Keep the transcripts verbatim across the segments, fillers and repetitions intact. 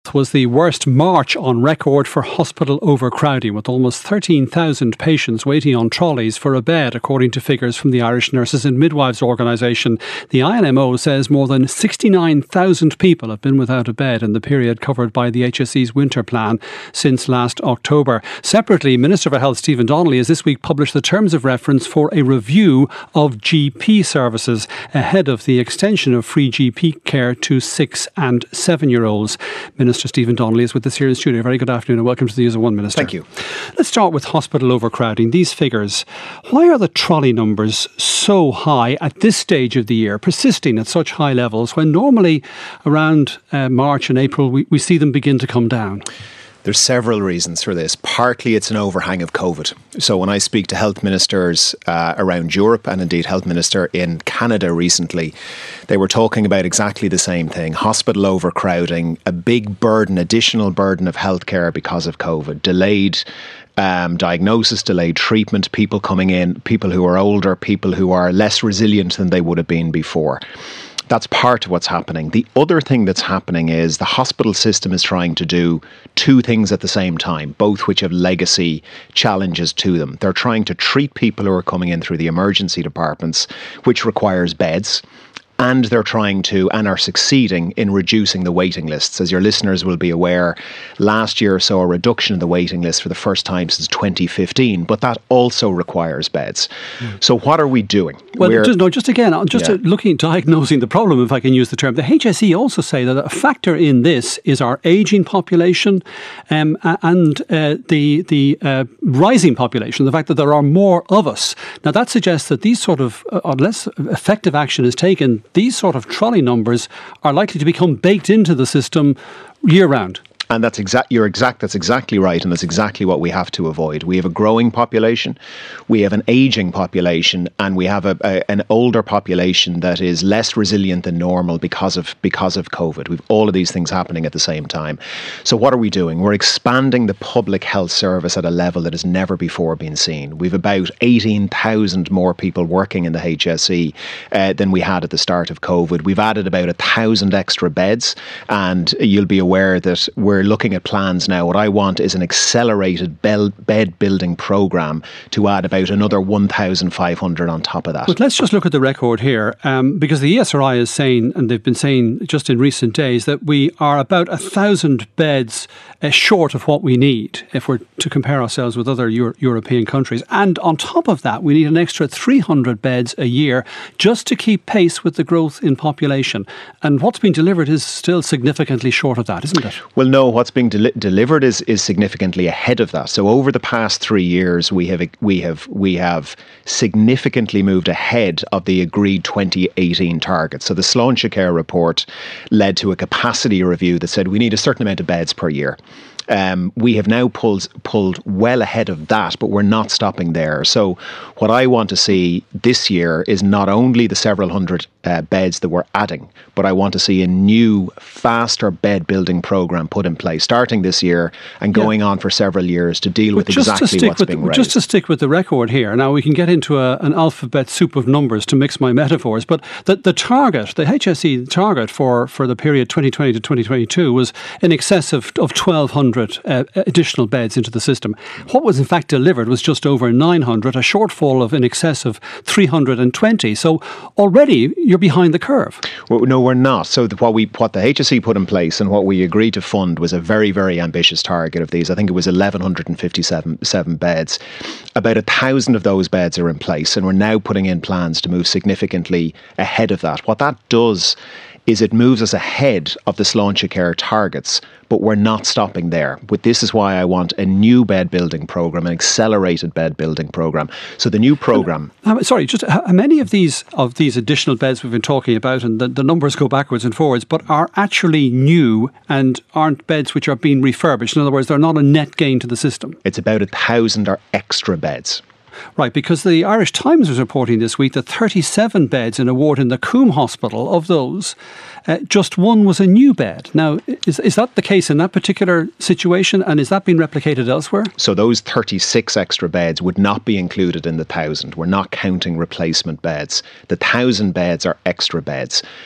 Health was the worst March on record for hospital overcrowding, with almost thirteen thousand patients waiting on trolleys for a bed, according to figures from the Irish Nurses and Midwives Organisation. The I N M O says more than sixty-nine thousand people have been without a bed in the period covered by the H S E's winter plan since last October. Separately, Minister for Health Stephen Donnelly has this week published the terms of reference for a review of G P services ahead of the extension of free G P care to six and seven-year-olds. Minister Stephen Donnelly is with us here in studio. Very good afternoon and welcome to the News at One, Minister. Thank you. Let's start with hospital overcrowding. These figures, why are the trolley numbers so high at this stage of the year, persisting at such high levels, when normally around uh, March and April we, we see them begin to come down? There's several reasons for this. Partly it's an overhang of COVID. So when I speak to health ministers uh, around Europe, and indeed health minister in Canada recently, they were talking about exactly the same thing. Hospital overcrowding, a big burden, additional burden of healthcare because of COVID, delayed Um, diagnosis, delayed treatment, people coming in, people who are older, people who are less resilient than they would have been before. That's part of what's happening. The other thing that's happening is the hospital system is trying to do two things at the same time, both which have legacy challenges to them. They're trying to treat people who are coming in through the emergency departments, which requires beds. And they're trying to, and are succeeding in reducing the waiting lists. As your listeners will be aware, last year saw a reduction in the waiting list for the first time since twenty fifteen, but that also requires beds. Mm. So what are we doing? Well, just, no, just again, just yeah. looking, diagnosing the problem, if I can use the term. The H S E also say that a factor in this is our ageing population um, and uh, the, the uh, rising population, the fact that there are more of us. Now, that suggests that these sort of, uh, unless effective action is taken, these sort of trolley numbers are likely to become baked into the system year round. And that's exact. You're exact. That's exactly right, and that's exactly what we have to avoid. We have a growing population, we have an ageing population, and we have a, a, an older population that is less resilient than normal because of because of COVID. We've all of these things happening at the same time. So what are we doing? We're expanding the public health service at a level that has never before been seen. We've about eighteen thousand more people working in the H S E uh, than we had at the start of COVID. We've added about a thousand extra beds, and you'll be aware that we're looking at plans now. What I want is an accelerated bed building programme to add about another one thousand five hundred on top of that. But let's just look at the record here, um, because the E S R I is saying, and they've been saying just in recent days, that we are about a thousand beds uh, short of what we need if we're to compare ourselves with other Euro- European countries. And on top of that, we need an extra three hundred beds a year just to keep pace with the growth in population. And what's been delivered is still significantly short of that, isn't it? Well, no. What's being del- delivered is, is significantly ahead of that. So over the past three years, we have we have we have significantly moved ahead of the agreed twenty eighteen target. So the Sláintecare report led to a capacity review that said we need a certain amount of beds per year. Um, we have now pulled pulled well ahead of that, but we're not stopping there. So what I want to see this year is not only the several hundred uh, beds that we're adding, but I want to see a new, faster bed building programme put in place, starting this year and going yeah. on for several years to deal but with exactly what's with, being raised. Just to stick with the record here, now we can get into a, an alphabet soup of numbers to mix my metaphors, but the, the target, the H S E target for, for the period twenty twenty to twenty twenty-two was in excess of, of twelve hundred Uh, additional beds into the system. What was in fact delivered was just over nine hundred, a shortfall of in excess of three hundred twenty. So already you're behind the curve. Well, no, we're not. So the, what we what the H S E put in place and what we agreed to fund was a very, very ambitious target of these. I think it was eleven fifty-seven seven beds. About a thousand of those beds are in place, and we're now putting in plans to move significantly ahead of that. What that does is it moves us ahead of the Sláintecare targets, but we're not stopping there. But this is why I want a new bed building programme, an accelerated bed building programme. So the new programme... Um, sorry, just how many of these of these additional beds we've been talking about, and the, the numbers go backwards and forwards, but are actually new and aren't beds which are being refurbished? In other words, they're not a net gain to the system. It's about a thousand are extra beds. Right, because the Irish Times was reporting this week that thirty-seven beds in a ward in the Coombe Hospital, of those, uh, just one was a new bed. Now, is is that the case in that particular situation, and is that being replicated elsewhere? So those thirty-six extra beds would not be included in the thousand. We're not counting replacement beds. The thousand beds are extra beds.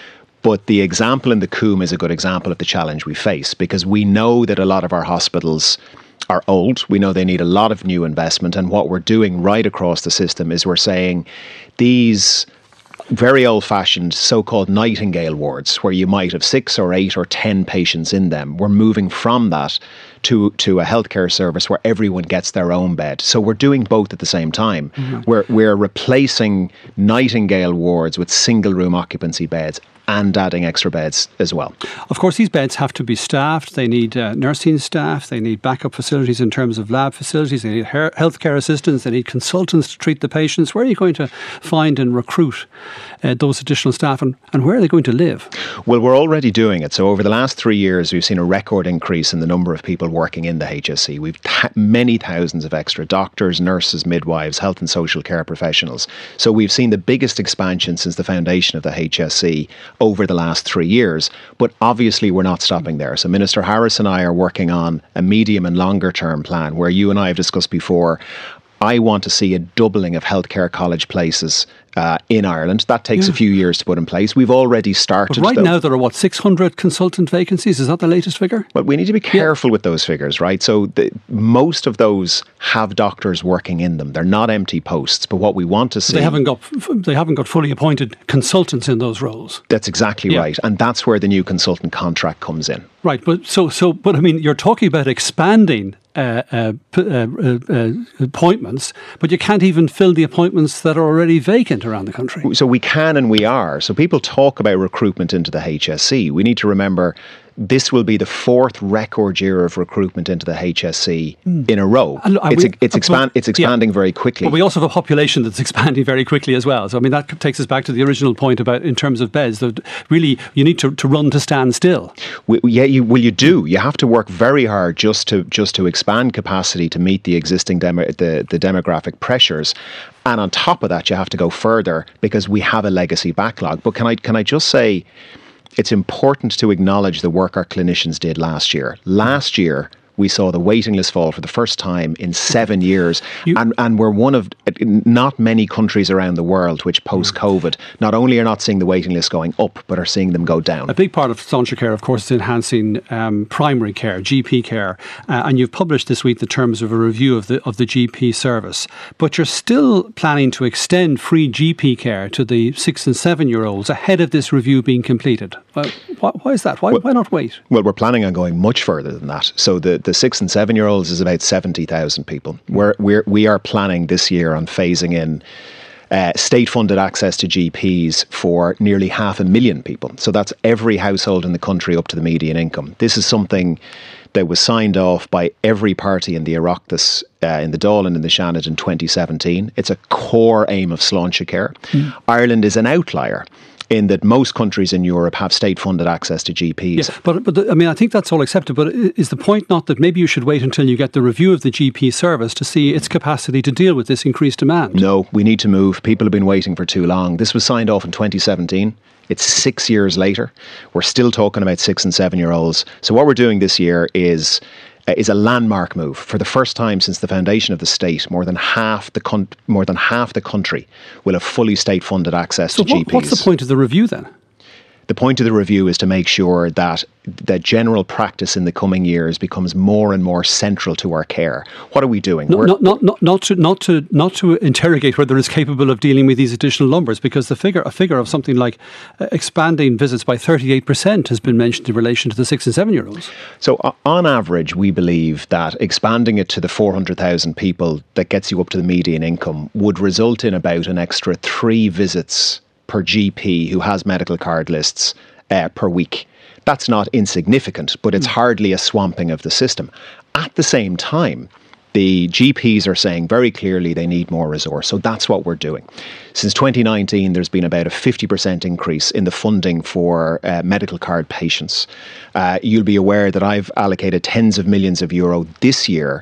But the example in the Coombe is a good example of the challenge we face, because we know that a lot of our hospitals are old. We know they need a lot of new investment. And what we're doing right across the system is we're saying these very old-fashioned so-called Nightingale wards, where you might have six or eight or ten patients in them, we're moving from that to to a healthcare service where everyone gets their own bed. So we're doing both at the same time. Mm-hmm. We're we're replacing Nightingale wards with single-room occupancy beds and adding extra beds as well. Of course, these beds have to be staffed. They need uh, nursing staff. They need backup facilities in terms of lab facilities. They need her- healthcare assistants. They need consultants to treat the patients. Where are you going to find and recruit uh, those additional staff, and, and where are they going to live? Well, we're already doing it. So over the last three years, we've seen a record increase in the number of people working in the H S C. We've ta- many thousands of extra doctors, nurses, midwives, health and social care professionals. So we've seen the biggest expansion since the foundation of the H S C over the last three years. But obviously we're not stopping there. So Minister Harris and I are working on a medium and longer term plan where you and I have discussed before. I want to see a doubling of healthcare college places uh, in Ireland. That takes yeah. a few years to put in place. We've already started. But right though. now there are, what, six hundred consultant vacancies? Is that the latest figure? Well, we need to be careful yeah. with those figures, right? So the, most of those have doctors working in them. They're not empty posts. But what we want to see... They haven't got, they haven't got fully appointed consultants in those roles. That's exactly yeah. right. And that's where the new consultant contract comes in. Right. But so, so, but I mean, you're talking about expanding Uh, uh, uh, uh, appointments, but you can't even fill the appointments that are already vacant around the country. So we can and we are. So people talk about recruitment into the H S C. We need to remember this will be the fourth record year of recruitment into the H S C mm. in a row. And it's, we, it's, expand, it's expanding yeah. very quickly. But we also have a population that's expanding very quickly as well. So, I mean, that takes us back to the original point about in terms of beds, that really you need to, to run to stand still. We, yeah, you, well, you do. You have to work very hard just to just to expand capacity to meet the existing demo, the, the demographic pressures. And on top of that, you have to go further because we have a legacy backlog. But can I can I just say, it's important to acknowledge the work our clinicians did last year. Last year, we saw the waiting list fall for the first time in seven years. You, and, and we're one of not many countries around the world which post-COVID not only are not seeing the waiting list going up, but are seeing them go down. A big part of Sláintecare, of course, is enhancing um, primary care, G P care. Uh, and you've published this week the terms of a review of the of the G P service. But you're still planning to extend free G P care to the six and seven-year-olds ahead of this review being completed. Uh, why, why is that? Why, well, why not wait? Well, we're planning on going much further than that. So the The six and seven year olds is about seventy thousand people. We're, we're, we are planning this year on phasing in uh, state funded access to G Ps for nearly half a million people. So that's every household in the country up to the median income. This is something that was signed off by every party in the Oireachtas, uh, in the Dáil and in the Seanad in twenty seventeen. It's a core aim of Sláintecare. Mm. Ireland is an outlier in that most countries in Europe have state-funded access to G Ps. Yeah, but but the, I mean, I think that's all accepted. But is the point not that maybe you should wait until you get the review of the G P service to see its capacity to deal with this increased demand? No, we need to move. People have been waiting for too long. This was signed off in twenty seventeen. It's six years later. We're still talking about six and seven-year-olds. So what we're doing this year is Uh, is a landmark move. For the first time since the foundation of the state, more than half the con- more than half the country will have fully state-funded access so to what, G Ps. What's the point of the review then? The point of the review is to make sure that that general practice in the coming years becomes more and more central to our care. What are we doing? No, not, not, not, not, to, not, to, not to interrogate whether it's capable of dealing with these additional numbers, because the figure, a figure of something like uh, expanding visits by thirty-eight percent has been mentioned in relation to the six and seven-year-olds. So uh, on average, we believe that expanding it to the four hundred thousand people that gets you up to the median income would result in about an extra three visits per G P who has medical card lists uh, per week. That's not insignificant, but it's hardly a swamping of the system. At the same time, the G Ps are saying very clearly they need more resource. So that's what we're doing. Since twenty nineteen, there's been about a fifty percent increase in the funding for uh, medical card patients. Uh, you'll be aware that I've allocated tens of millions of euro this year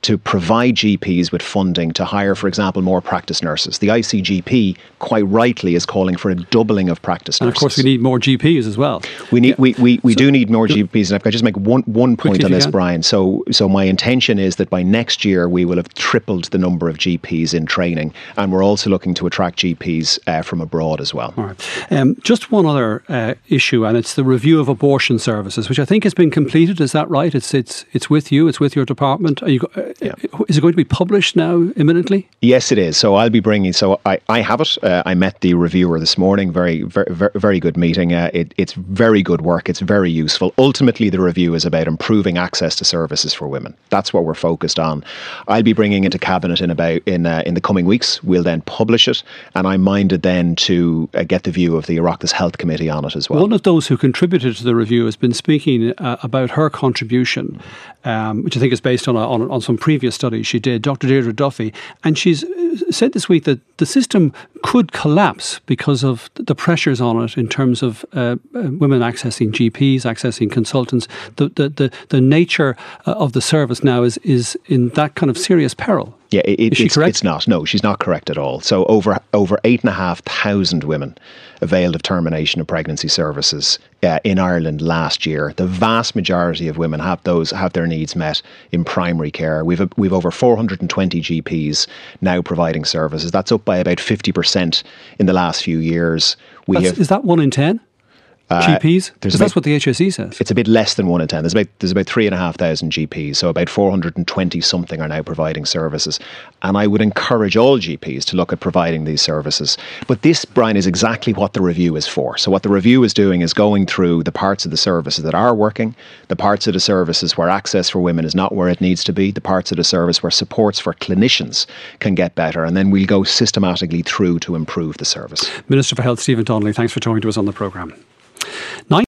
to provide G Ps with funding to hire, for example, more practice nurses. The I C G P, quite rightly, is calling for a doubling of practice and nurses. And of course, we need more G Ps as well. We need, yeah. we, we, we so, do need more G Ps. And if I could just make one, one point on this, can. Brian. So, so my intention is that by next year, we will have tripled the number of G Ps in training. And we're also looking to attract G Ps uh, from abroad as well. All right. Um, just one other uh, issue, and it's the review of abortion services, which I think has been completed. Is that right? It's it's it's with you. It's with your department. Are you, uh, yeah. Is it going to be published now imminently? Yes, it is. So I'll be bringing. So I, I have it. Uh, I met the reviewer this morning. Very very very good meeting. Uh, it, it's very good work. It's very useful. Ultimately, the review is about improving access to services for women. That's what we're focused on. I'll be bringing it to cabinet in about in uh, in the coming weeks. We'll then publish it, and I'm minded then to uh, get the view of the Oireachtas Health Committee on it as well. One of those who contributed to the review has been speaking uh, about her contribution, um, which I think is based on, a, on on some previous studies she did, Doctor Deirdre Duffy, and she's said this week that the system could collapse because of the pressures on it in terms of uh, women accessing G Ps, accessing consultants. The the the, the nature of the service now is is in that kind of serious peril. Yeah, it, is she it's, correct? It's not. No, she's not correct at all. So over over eight and a half thousand women availed of termination of pregnancy services uh, in Ireland last year. The vast majority of women have those have their needs met in primary care. We've a, we've over four hundred twenty G Ps now providing services. That's up by about fifty percent in the last few years. We That's, have, is that one in ten? Uh, G Ps? Because about, that's what the H S E says. It's a bit less than one in ten. There's about there's about three and a half thousand G Ps, so about four hundred twenty something are now providing services. And I would encourage all G Ps to look at providing these services. But this, Brian, is exactly what the review is for. So what the review is doing is going through the parts of the services that are working, the parts of the services where access for women is not where it needs to be, the parts of the service where supports for clinicians can get better, and then we'll go systematically through to improve the service. Minister for Health Stephen Donnelly, thanks for talking to us on the programme.